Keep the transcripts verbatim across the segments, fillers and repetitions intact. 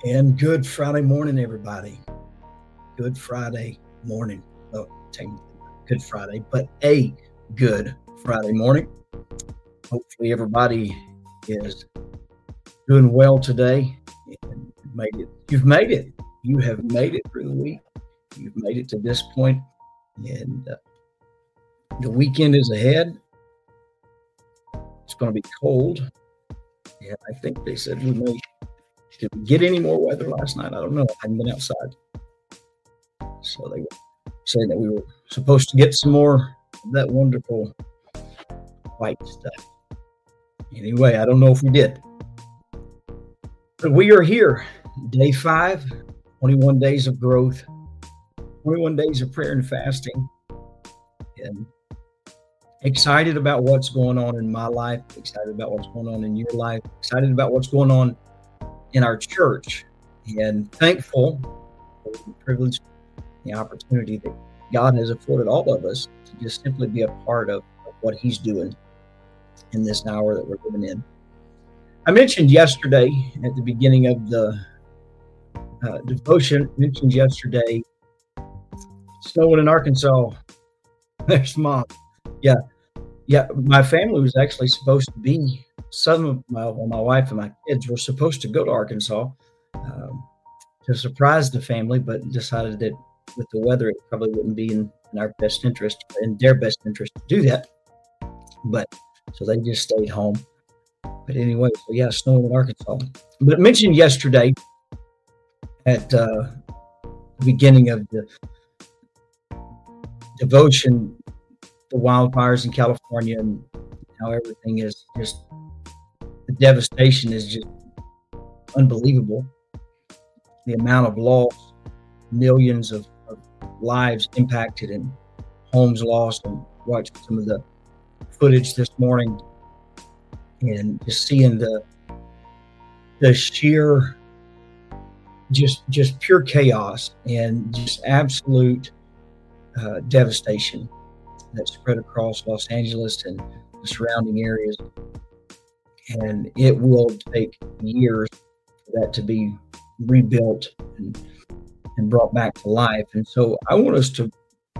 And good Friday morning, everybody. Good Friday morning. Oh, technically not Good Friday, but a good Friday morning. Hopefully, everybody is doing well today. And you've made it. You've made it. You have made it through the week. You've made it to this point, and uh, the weekend is ahead. It's going to be cold. Yeah, I think they said we may. Did we get any more weather last night? I don't know. I haven't been outside. So they were saying that we were supposed to get some more of that wonderful white stuff. Anyway, I don't know if we did. But we are here. Day five, twenty-one days of growth, twenty-one days of prayer and fasting. And excited about what's going on in my life, excited about what's going on in your life, excited about what's going on in our church, and thankful for the privilege, the opportunity that God has afforded all of us to just simply be a part of, of what He's doing in this hour that we're living in. I mentioned yesterday at the beginning of the uh, devotion, mentioned yesterday, snowing in Arkansas. There's Mom. Yeah, yeah. My family was actually supposed to be. Some of my, well, my wife and my kids were supposed to go to Arkansas um, to surprise the family, but decided that with the weather, it probably wouldn't be in, in our best interest, in their best interest to do that. But so they just stayed home. But anyway, so yeah, snowing in Arkansas. But I mentioned yesterday at uh, the beginning of the devotion, the wildfires in California and how everything is just, the devastation is just unbelievable. The amount of loss, millions of, of lives impacted and homes lost. And watched some of the footage this morning and just seeing the the sheer just just pure chaos and just absolute uh, devastation that spread across Los Angeles and the surrounding areas. And it will take years for that to be rebuilt and, and brought back to life. And so I want us to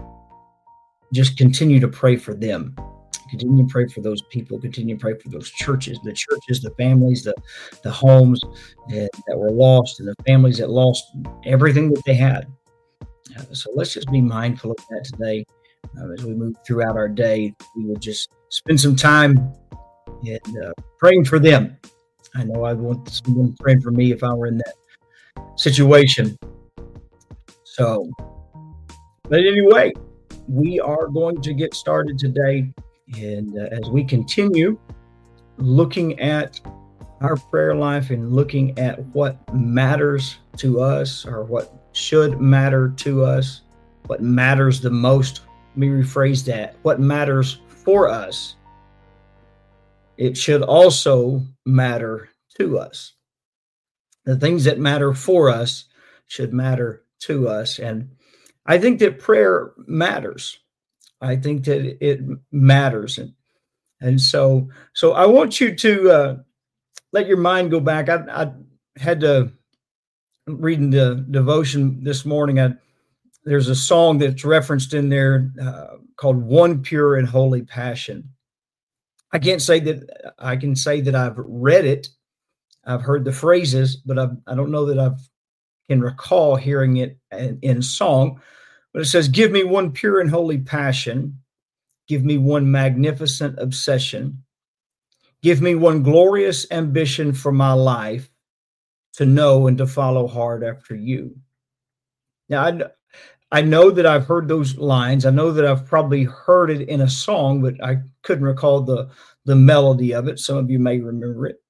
just continue to pray for them, continue to pray for those people, continue to pray for those churches, the churches, the families, the, the homes that, that were lost, and the families that lost everything that they had. Uh, so let's just be mindful of that today. Uh, as we move throughout our day, we will just spend some time and uh, praying for them. I know I want someone praying for me if I were in that situation. So, but anyway, we are going to get started today. And uh, as we continue looking at our prayer life and looking at what matters to us, or what should matter to us, what matters the most, let me rephrase that, what matters for us, it should also matter to us. The things that matter for us should matter to us. And I think that prayer matters. I think that it matters. And, and so, so I want you to uh, let your mind go back. I, I had to, reading the devotion this morning, I, there's a song that's referenced in there uh, called One Pure and Holy Passion. I can't say that I can say that I've read it. I've heard the phrases, but I've, I don't know that I can recall hearing it in, in song. But it says, give me one pure and holy passion. Give me one magnificent obsession. Give me one glorious ambition for my life, to know and to follow hard after you. Now, I, I know that I've heard those lines. I know that I've probably heard it in a song, but I couldn't recall the, the melody of it. Some of you may remember it.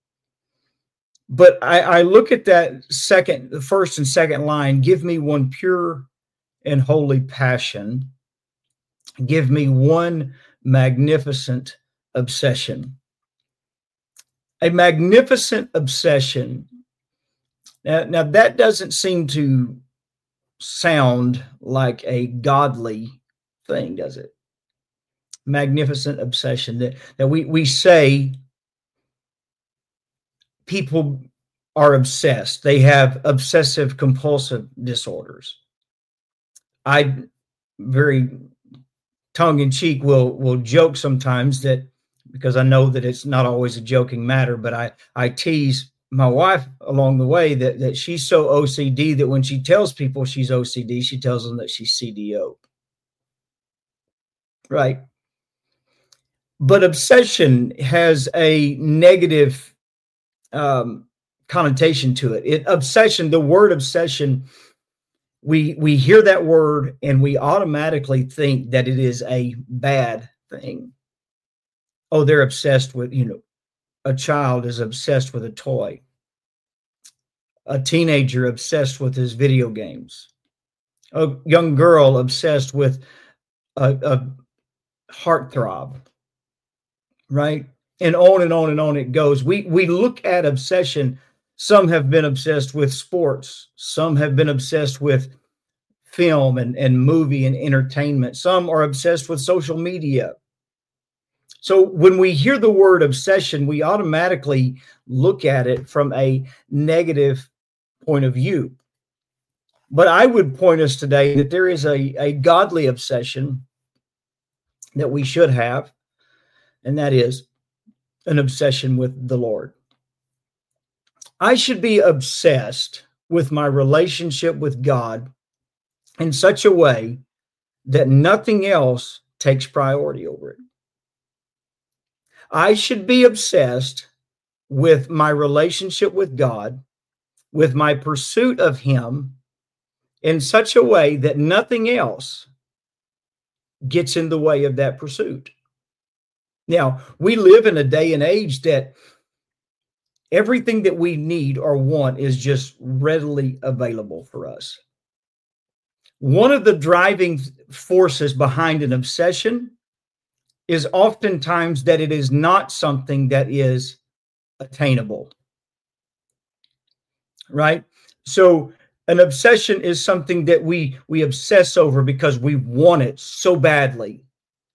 But I, I look at that second, the first and second line, give me one pure and holy passion. Give me one magnificent obsession. A magnificent obsession. Now, now that doesn't seem to sound like a godly thing, does it? Magnificent obsession that, that we, we say people are obsessed. They have obsessive compulsive disorders. I very tongue in cheek will will joke sometimes that, because I know that it's not always a joking matter, but I I tease my wife along the way that that she's so O C D that when she tells people she's O C D, she tells them that she's C D O. Right. But obsession has a negative um, connotation to it. It obsession, the word obsession, we we hear that word and we automatically think that it is a bad thing. Oh, they're obsessed with, you know, a child is obsessed with a toy. A teenager obsessed with his video games. A young girl obsessed with a, a heartthrob. Right? And on and on and on it goes. We we look at obsession. Some have been obsessed with sports. Some have been obsessed with film and, and movie and entertainment. Some are obsessed with social media. So when we hear the word obsession, we automatically look at it from a negative point of view. But I would point us today that there is a, a godly obsession that we should have, and that is an obsession with the Lord. I should be obsessed with my relationship with God in such a way that nothing else takes priority over it. I should be obsessed with my relationship with God, with my pursuit of Him in such a way that nothing else gets in the way of that pursuit. Now, we live in a day and age that everything that we need or want is just readily available for us. One of the driving forces behind an obsession is oftentimes that it is not something that is attainable. Right? So an obsession is something that we we obsess over because we want it so badly.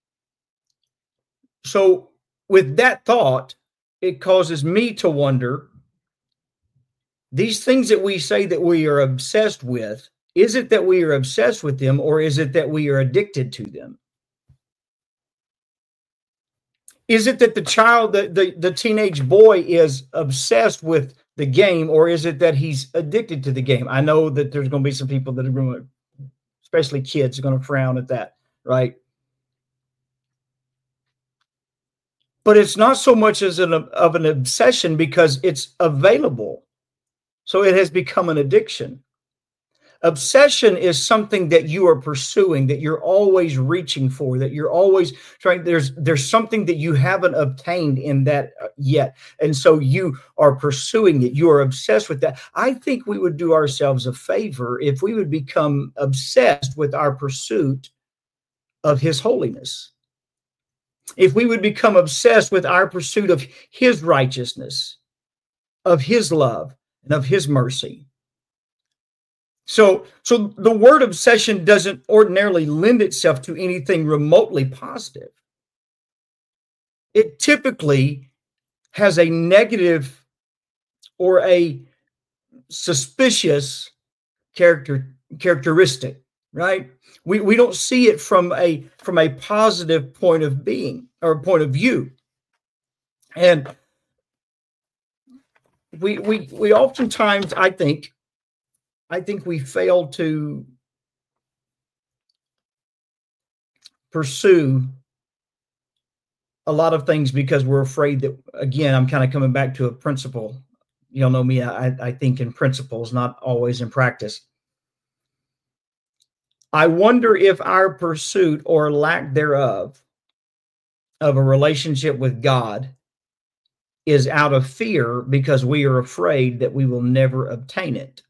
So with that thought, it causes me to wonder, these things that we say that we are obsessed with, is it that we are obsessed with them, or is it that we are addicted to them? Is it that the child, the, the, the teenage boy is obsessed with the game, or is it that he's addicted to the game? I know that there's going to be some people that are going to, especially kids, are going to frown at that, right? But it's not so much as an of an obsession because it's available. So it has become an addiction. Obsession is something that you are pursuing, that you're always reaching for, that you're always trying. There's there's something that you haven't obtained in that yet. And so you are pursuing it. You are obsessed with that. I think we would do ourselves a favor if we would become obsessed with our pursuit of His holiness. If we would become obsessed with our pursuit of His righteousness, of His love, and of His mercy. So, so the word obsession doesn't ordinarily lend itself to anything remotely positive. It typically has a negative or a suspicious character characteristic, right? We we don't see it from a from a positive point of being or point of view. And we we we oftentimes, I think, I think we fail to pursue a lot of things because we're afraid that, again, I'm kind of coming back to a principle. You'll know me, I, I think in principles, not always in practice. I wonder if our pursuit or lack thereof of a relationship with God is out of fear because we are afraid that we will never obtain it.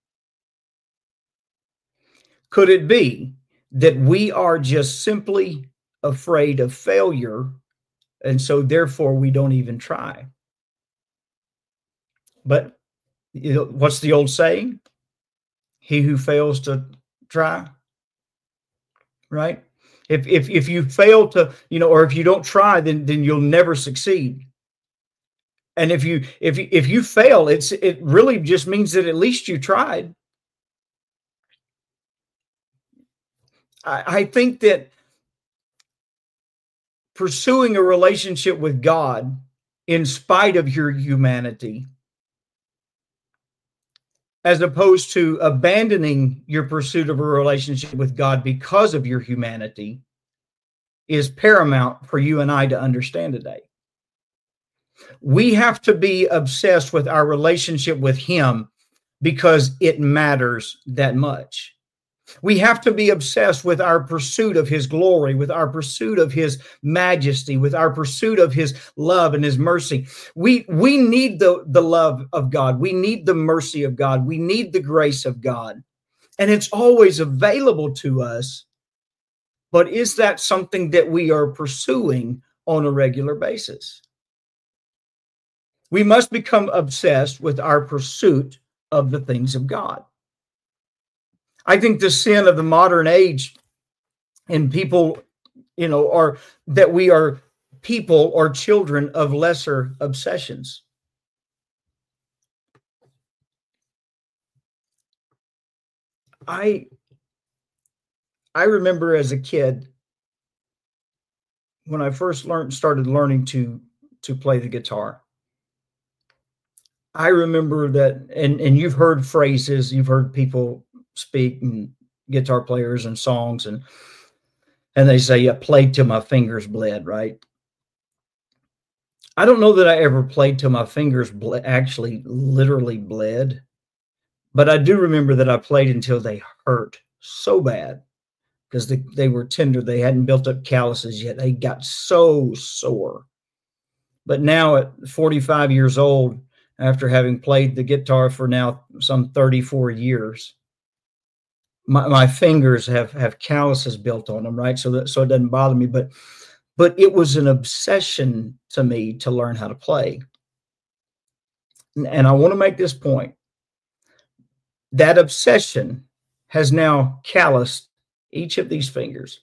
Could it be that we are just simply afraid of failure, and so therefore we don't even try? But you know, what's the old saying? He who fails to try, right? If if if you fail to, you know, or if you don't try, then then you'll never succeed. And if you if you, if you fail, it's it really just means that at least you tried. I, I think that pursuing a relationship with God in spite of your humanity, as opposed to abandoning your pursuit of a relationship with God because of your humanity, is paramount for you and I to understand today. We have to be obsessed with our relationship with Him because it matters that much. We have to be obsessed with our pursuit of His glory, with our pursuit of His majesty, with our pursuit of His love and His mercy. We, we need the, the love of God. We need the mercy of God. We need the grace of God. And it's always available to us. But is that something that we are pursuing on a regular basis? We must become obsessed with our pursuit of the things of God. I think the sin of the modern age and people, you know, are that we are people or children of lesser obsessions. I I remember as a kid when I first learned started learning to to play the guitar. I remember that, and, and you've heard phrases, you've heard people speak, and guitar players and songs, and and they say, "Yeah, played till my fingers bled," right? I don't know that I ever played till my fingers ble- actually literally bled, but I do remember that I played until they hurt so bad because they, they were tender. They hadn't built up calluses yet. They got so sore. But now at forty-five years old, after having played the guitar for now some thirty-four years, my, my fingers have, have calluses built on them, right? So that, so it doesn't bother me, but, but it was an obsession to me to learn how to play. And, and I want to make this point. That obsession has now calloused each of these fingers.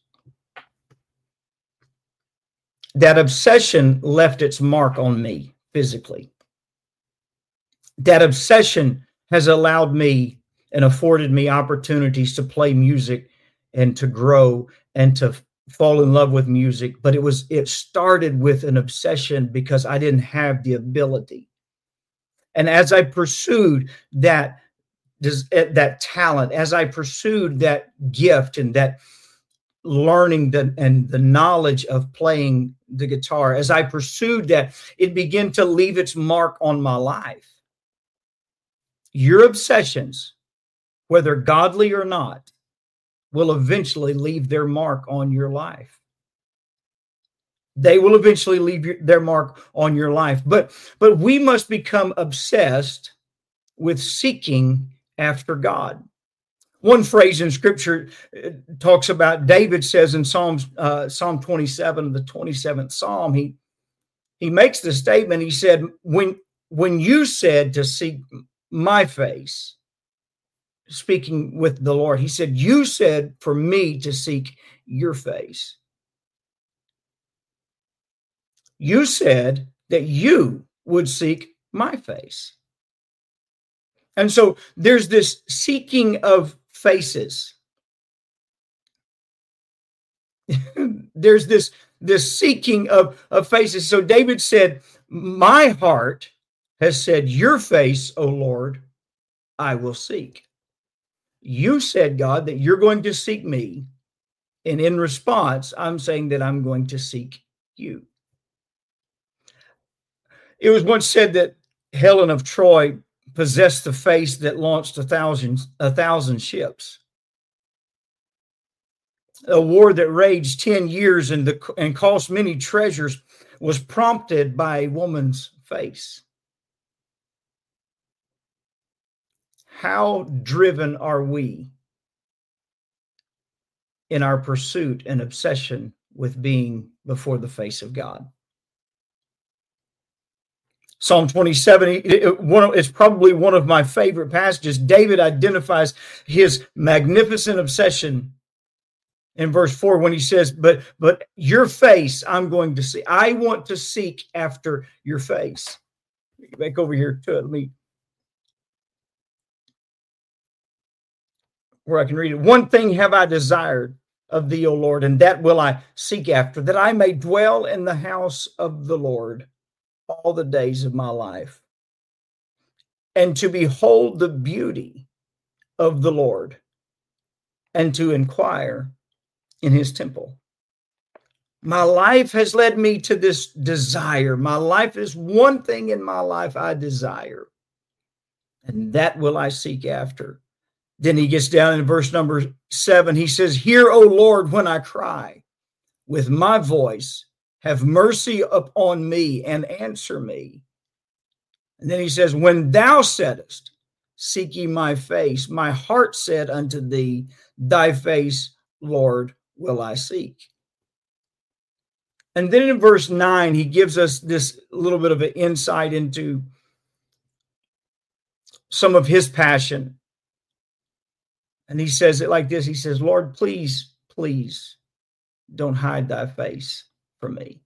That obsession left its mark on me physically. That obsession has allowed me and afforded me opportunities to play music and to grow and to fall in love with music. But it was, it started with an obsession because I didn't have the ability. And as I pursued that, that talent, as I pursued that gift and that learning the, and the knowledge of playing the guitar, as I pursued that, it began to leave its mark on my life. Your obsessions, whether godly or not, will eventually leave their mark on your life. They will eventually leave your, their mark on your life. But, but we must become obsessed with seeking after God. One phrase in Scripture talks about, David says in Psalms, uh, Psalm twenty-seven, the twenty-seventh Psalm, he, he makes the statement, he said, when, when you said to seek my face, speaking with the Lord, he said, you said for me to seek your face. You said that you would seek my face. And so there's this seeking of faces. There's this, this seeking of, of faces. So David said, my heart has said, your face, O Lord, I will seek. You said, God, that you're going to seek me. And in response, I'm saying that I'm going to seek you. It was once said that Helen of Troy possessed the face that launched a thousand, a thousand ships. A war that raged ten years and, the, and cost many treasures was prompted by a woman's face. How driven are we in our pursuit and obsession with being before the face of God? Psalm twenty-seven, it, one, it's probably one of my favorite passages. David identifies his magnificent obsession in verse four when he says, but, but your face I'm going to see. I want to seek after your face. Back over here to it. Let me, where I can read it. One thing have I desired of thee, O Lord, and that will I seek after, that I may dwell in the house of the Lord all the days of my life, and to behold the beauty of the Lord, and to inquire in his temple. My life has led me to this desire. My life is one thing in my life I desire, and that will I seek after. Then he gets down in verse number seven. He says, hear, O Lord, when I cry with my voice, have mercy upon me and answer me. And then he says, when thou saidest, seek ye my face, my heart said unto thee, thy face, Lord, will I seek. And then in verse nine, he gives us this little bit of an insight into some of his passion. And he says it like this. He says, Lord, please, please don't hide thy face from me.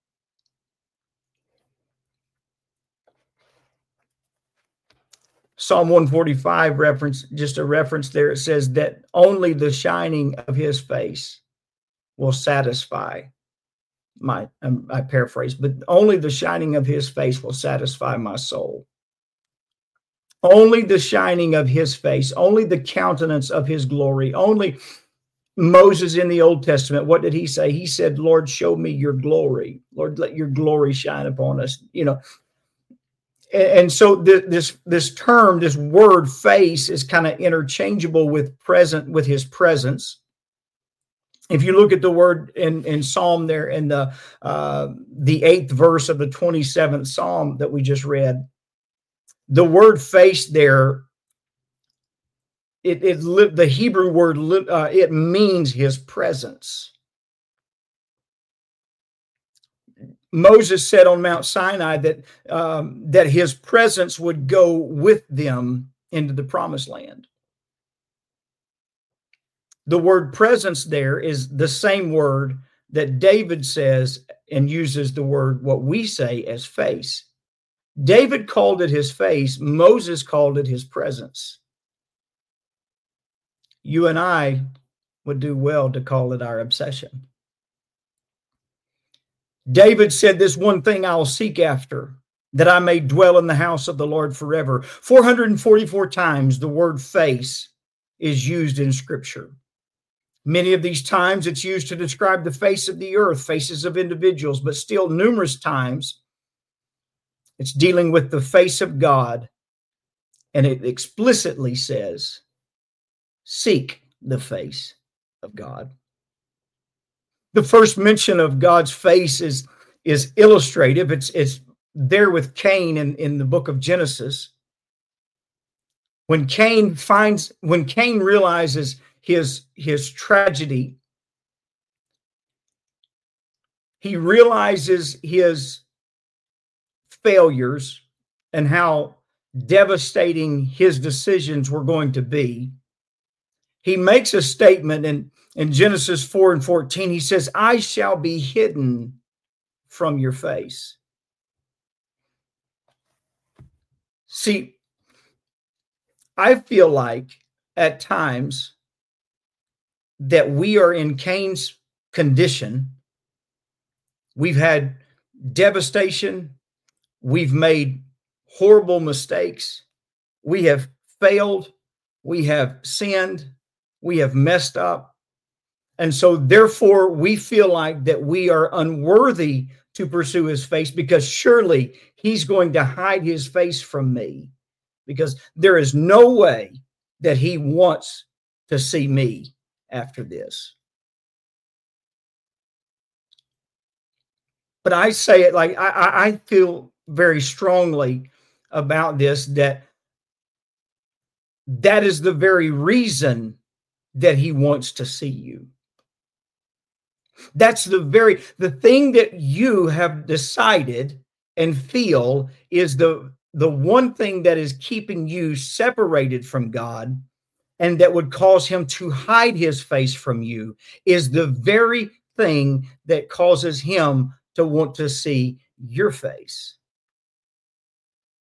Psalm one forty-five reference, just a reference there. It says that only the shining of his face will satisfy my, um, I paraphrase, but only the shining of his face will satisfy my soul. Only the shining of his face, only the countenance of his glory, only Moses in the Old Testament. What did he say? He said, Lord, show me your glory. Lord, let your glory shine upon us. You know, and, and so th- this, this term, this word face is kind of interchangeable with present, with his presence. If you look at the word in, in Psalm there in the, uh, the eighth verse of the twenty-seventh Psalm that we just read, the word face there, it, it the Hebrew word, uh, it means his presence. Moses said on Mount Sinai that, um, that his presence would go with them into the promised land. The word presence there is the same word that David says and uses the word, what we say as face. David called it his face. Moses called it his presence. You and I would do well to call it our obsession. David said, this one thing I'll seek after, that I may dwell in the house of the Lord forever. four hundred forty-four times the word face is used in Scripture. Many of these times it's used to describe the face of the earth, faces of individuals, but still numerous times it's dealing with the face of God, and it explicitly says, seek the face of God. The first mention of God's face is, is illustrative. It's, it's there with Cain in, in the book of Genesis. When Cain finds, when Cain realizes his, his tragedy, he realizes his failures and how devastating his decisions were going to be. He makes a statement in, in Genesis four and fourteen. He says, I shall be hidden from your face. See, I feel like at times that we are in Cain's condition. We've had devastation. We've made horrible mistakes. We have failed. We have sinned. We have messed up. And so therefore we feel like that we are unworthy to pursue his face, because surely he's going to hide his face from me, because there is no way that he wants to see me after this. But I say it like I, I feel very strongly about this, that that is the very reason that he wants to see you. That's the very, the thing that you have decided and feel is the, the one thing that is keeping you separated from God, and that would cause him to hide his face from you, is the very thing that causes him to want to see your face.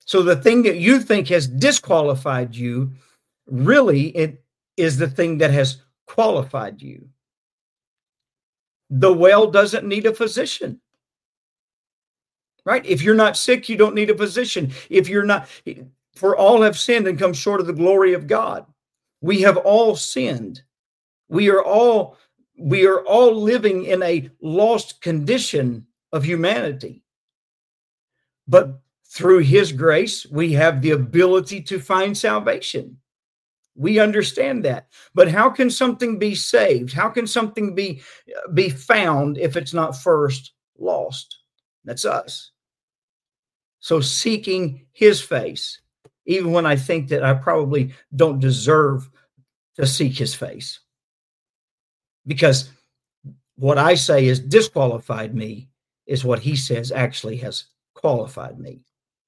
So the thing that you think has disqualified you, really it is the thing that has qualified you. The well doesn't need a physician. Right? If you're not sick, you don't need a physician. If you're not, for all have sinned and come short of the glory of God. We have all sinned. We are all, we are all living in a lost condition of humanity. But through his grace, we have the ability to find salvation. We understand that. But how can something be saved? How can something be, be found if it's not first lost? That's us. So seeking his face, even when I think that I probably don't deserve to seek his face. Because what I say is disqualified me is what he says actually has qualified me.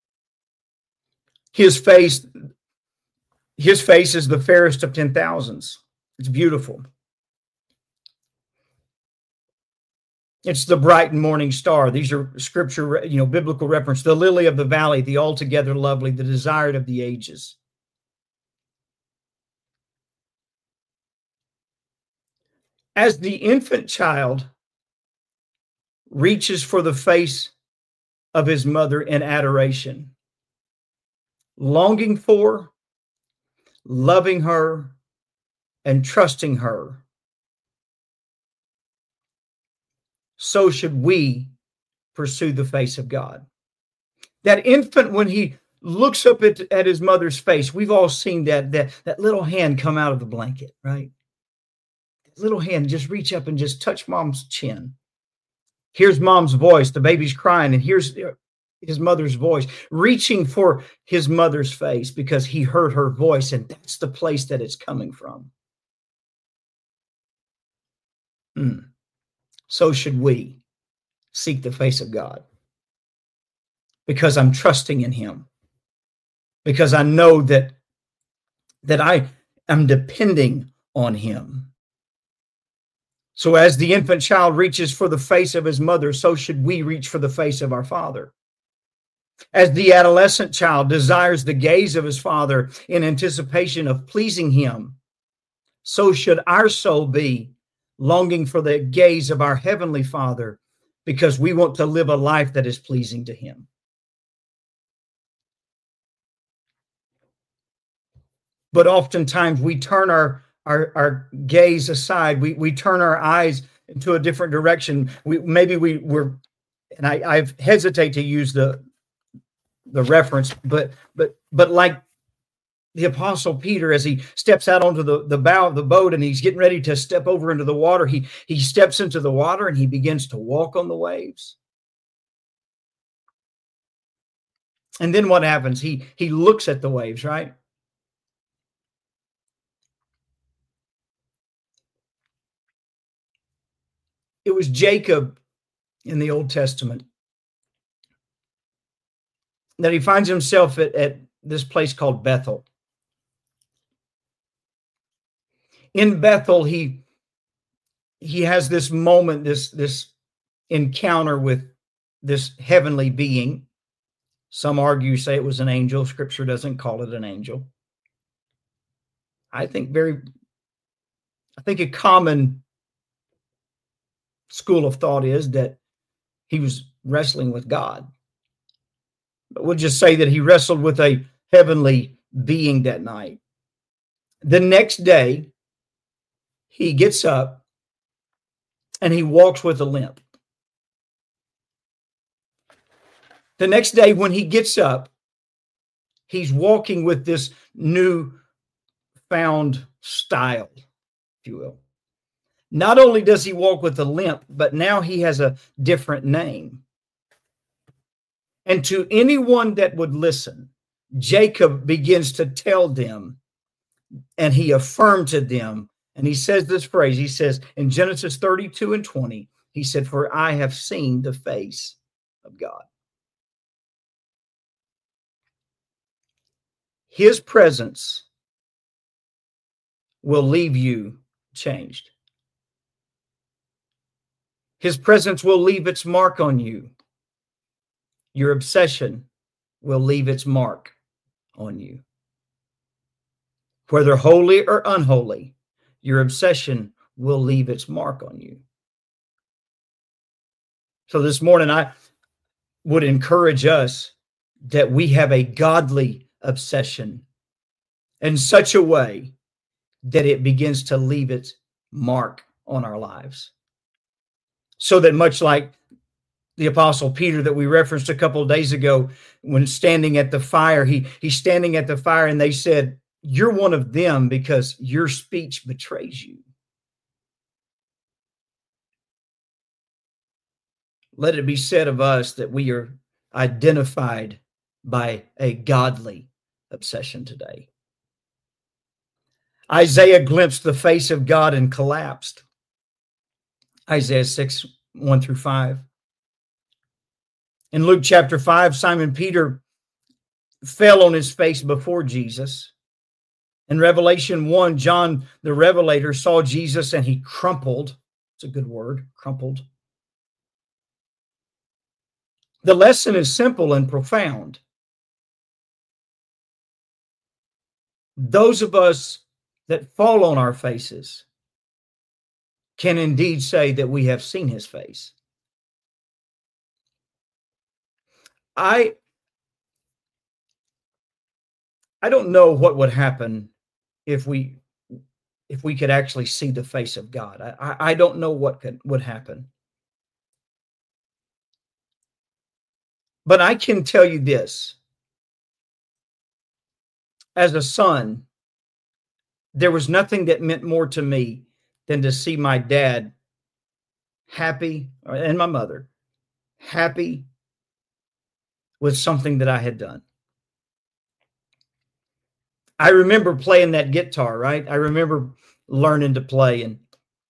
His face, his face is the fairest of ten thousands. It's beautiful. It's the bright and morning star. These are scripture, you know, biblical reference. The lily of the valley, the altogether lovely, the desired of the ages. As the infant child reaches for the face of his mother in adoration, longing for, loving her, and trusting her, so should we pursue the face of God. That infant, when he looks up at, at his mother's face, we've all seen that, that, that little hand come out of the blanket, right? That little hand just reach up and just touch mom's chin. Here's mom's voice. The baby's crying, and here's his mother's voice, reaching for his mother's face because he heard her voice, and that's the place that it's coming from. Hmm. So should we seek the face of God, because I'm trusting in him, because I know that, that I am depending on him. So as the infant child reaches for the face of his mother, so should we reach for the face of our Father. As the adolescent child desires the gaze of his father in anticipation of pleasing him, so should our soul be, longing for the gaze of our Heavenly Father, because we want to live a life that is pleasing to him. But oftentimes we turn our, our, our gaze aside. We, we turn our eyes into a different direction. We, maybe we were, and I I've hesitate to use the, the reference, but, but, but like the Apostle Peter, as he steps out onto the, the bow of the boat and he's getting ready to step over into the water, he, he steps into the water and he begins to walk on the waves. And then what happens? He, he looks at the waves, right? It was Jacob in the Old Testament that he finds himself at, at this place called Bethel. In Bethel, he, he has this moment, this, this encounter with this heavenly being. Some argue, say it was an angel. Scripture doesn't call it an angel. I think very, I think a common school of thought is that he was wrestling with God. But we'll just say that he wrestled with a heavenly being that night. The next day, he gets up and he walks with a limp. The next day when he gets up, he's walking with this new found style, if you will. Not only does he walk with a limp, but now he has a different name. And to anyone that would listen, Jacob begins to tell them, and he affirmed to them, and he says this phrase, he says in Genesis thirty-two and twenty, he said, "For I have seen the face of God." His presence will leave you changed. His presence will leave its mark on you. Your obsession will leave its mark on you. Whether holy or unholy, your obsession will leave its mark on you. So this morning, I would encourage us that we have a godly obsession in such a way that it begins to leave its mark on our lives. So that much like the Apostle Peter that we referenced a couple of days ago, when standing at the fire, he, he's standing at the fire and they said, "You're one of them because your speech betrays you." Let it be said of us that we are identified by a godly obsession today. Isaiah glimpsed the face of God and collapsed. Isaiah six, one through five. In Luke chapter five, Simon Peter fell on his face before Jesus. In Revelation one, John the Revelator saw Jesus and he crumpled. It's a good word, crumpled. The lesson is simple and profound. Those of us that fall on our faces can indeed say that we have seen his face. I, I don't know what would happen if we if we could actually see the face of God. I, I don't know what could, would happen. But I can tell you this. As a son, there was nothing that meant more to me than to see my dad happy, and my mother happy with something that I had done. I remember playing that guitar, right? I remember learning to play. And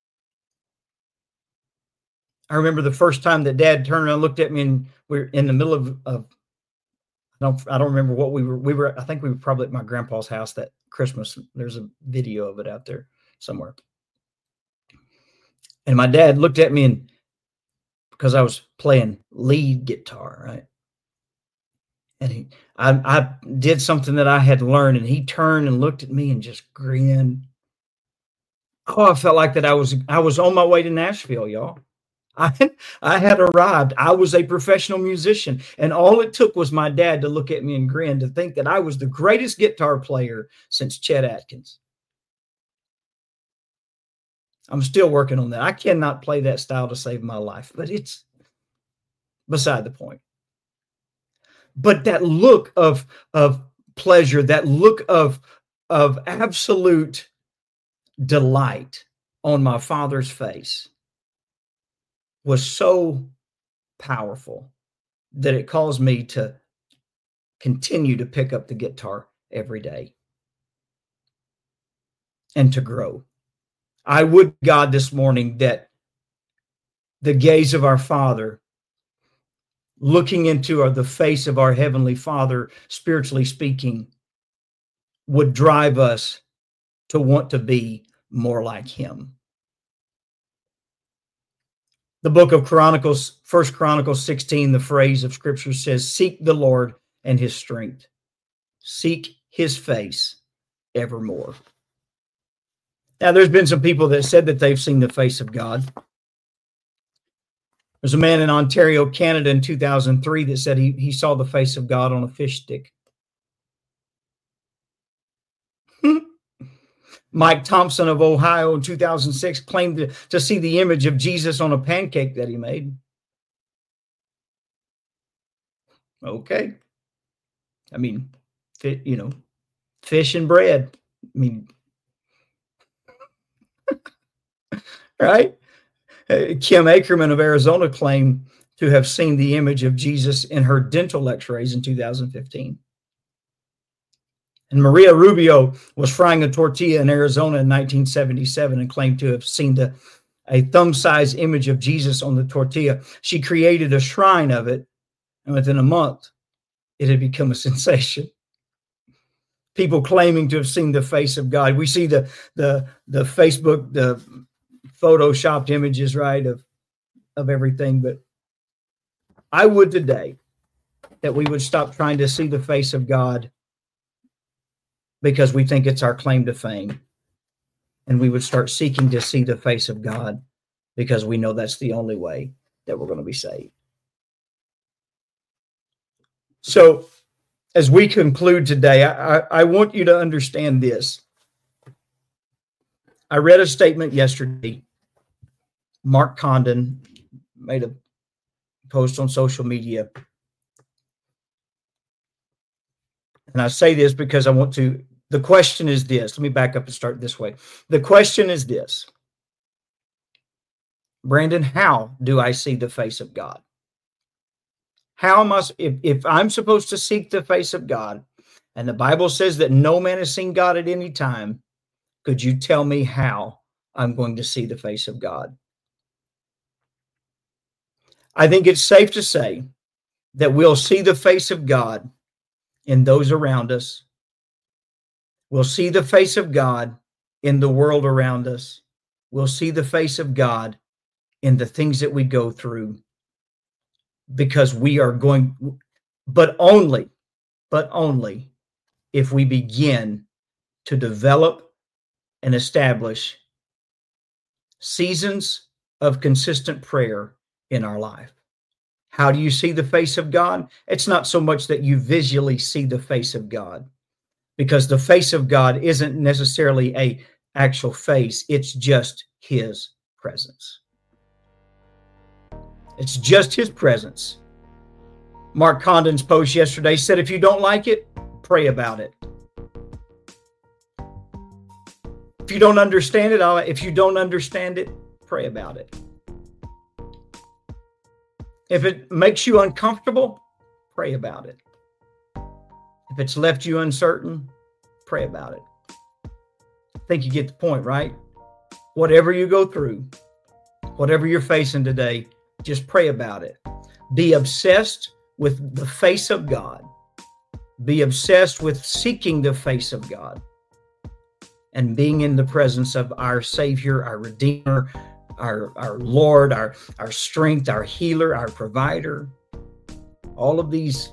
I remember the first time that Dad turned around and looked at me, and we we're in the middle of, of I don't, I don't remember what we were. We were, I think we were probably at my grandpa's house that Christmas. There's a video of it out there somewhere. And my dad looked at me, and because I was playing lead guitar, right? And he, I, I did something that I had learned, and he turned and looked at me and just grinned. Oh, I felt like that I was, I was on my way to Nashville, y'all. I, I had arrived. I was a professional musician, and all it took was my dad to look at me and grin to think that I was the greatest guitar player since Chet Atkins. I'm still working on that. I cannot play that style to save my life, but it's beside the point. But that look of, of pleasure, that look of, of absolute delight on my father's face was so powerful that it caused me to continue to pick up the guitar every day and to grow. I would, God, this morning that the gaze of our Father, looking into our, the face of our Heavenly Father, spiritually speaking, would drive us to want to be more like Him. The book of Chronicles, First Chronicles sixteen, the phrase of Scripture says, "Seek the Lord and His strength. Seek His face evermore." Now, there's been some people that said that they've seen the face of God. There's a man in Ontario, Canada in two thousand three that said he, he saw the face of God on a fish stick. Mike Thompson of Ohio in two thousand six claimed to, to see the image of Jesus on a pancake that he made. Okay. I mean, you know, fish and bread. I mean, right? Kim Ackerman of Arizona claimed to have seen the image of Jesus in her dental x-rays in two thousand fifteen. And Maria Rubio was frying a tortilla in Arizona in nineteen seventy-seven and claimed to have seen the, a thumb-sized image of Jesus on the tortilla. She created a shrine of it, and within a month, it had become a sensation. People claiming to have seen the face of God. We see the the the Facebook, the photoshopped images, right, of, of everything. But I would today that we would stop trying to see the face of God because we think it's our claim to fame. And we would start seeking to see the face of God because we know that's the only way that we're going to be saved. So as we conclude today, I, I, I want you to understand this. I read a statement yesterday. Mark Condon made a post on social media. And I say this because I want to, the question is this. Let me back up and start this way. The question is this. Brandon, how do I see the face of God? How am I, if, if I'm supposed to seek the face of God, and the Bible says that no man has seen God at any time, could you tell me how I'm going to see the face of God? I think it's safe to say that we'll see the face of God in those around us. We'll see the face of God in the world around us. We'll see the face of God in the things that we go through, because we are going, but only, but only if we begin to develop and establish seasons of consistent prayer in our life. How do you see the face of God? It's not so much that you visually see the face of God, because the face of God isn't necessarily a actual face. It's just his presence. It's just his presence. Mark Condon's post yesterday said, if you don't like it, pray about it. If you don't understand it, I'll, if you don't understand it, pray about it. If it makes you uncomfortable, pray about it. If it's left you uncertain, pray about it. I think you get the point, right? Whatever you go through, whatever you're facing today, just pray about it. Be obsessed with the face of God. Be obsessed with seeking the face of God and being in the presence of our Savior, our Redeemer, our, our Lord, our, our strength, our healer, our provider. All of these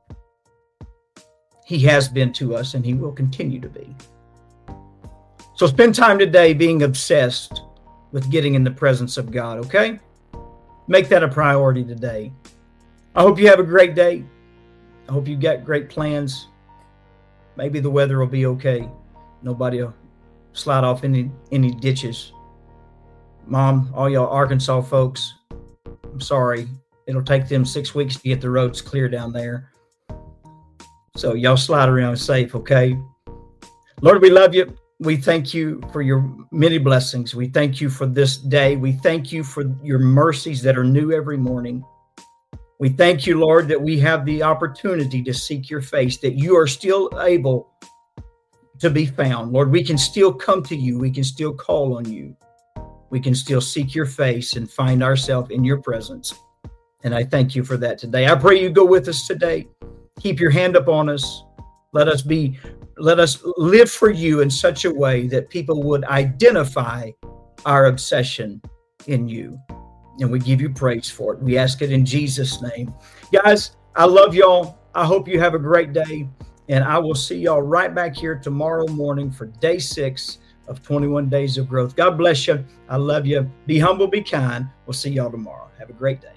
he has been to us, and he will continue to be. So spend time today being obsessed with getting in the presence of God, okay? Make that a priority today. I hope you have a great day. I hope you got great plans. Maybe the weather will be okay. Nobody will slide off any, any ditches. Mom, all y'all Arkansas folks, I'm sorry. It'll take them six weeks to get the roads clear down there. So y'all slide around safe, okay? Lord, we love you. We thank you for your many blessings. We thank you for this day. We thank you for your mercies that are new every morning. We thank you, Lord, that we have the opportunity to seek your face, that you are still able to be found. Lord, we can still come to you. We can still call on you. We can still seek your face and find ourselves in your presence. And I thank you for that today. I pray you go with us today. Keep your hand upon us. Let us be Let us live for you in such a way that people would identify our obsession in you. And we give you praise for it. We ask it in Jesus' name. Guys, I love y'all. I hope you have a great day. And I will see y'all right back here tomorrow morning for day six of twenty-one Days of Growth. God bless you. I love you. Be humble, be kind. We'll see y'all tomorrow. Have a great day.